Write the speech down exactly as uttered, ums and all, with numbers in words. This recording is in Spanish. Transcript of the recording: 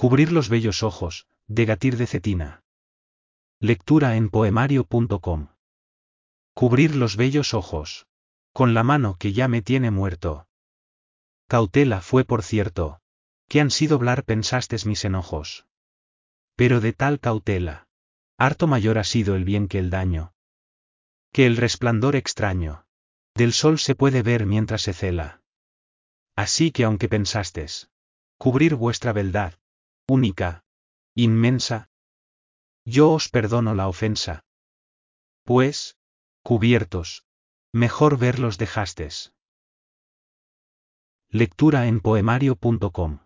Cubrir los bellos ojos, de Gatir de Cetina. Lectura en poemario punto com. Cubrir los bellos ojos. Con la mano que ya me tiene muerto. Cautela fue por cierto. Que han sido blar pensastes mis enojos. Pero de tal cautela. Harto mayor ha sido el bien que el daño. Que el resplandor extraño. Del sol se puede ver mientras se cela. Así que aunque pensastes. Cubrir vuestra beldad. Única. Inmensa. Yo os perdono la ofensa. Pues, cubiertos. Mejor verlos dejastes. Lectura en poemario punto com.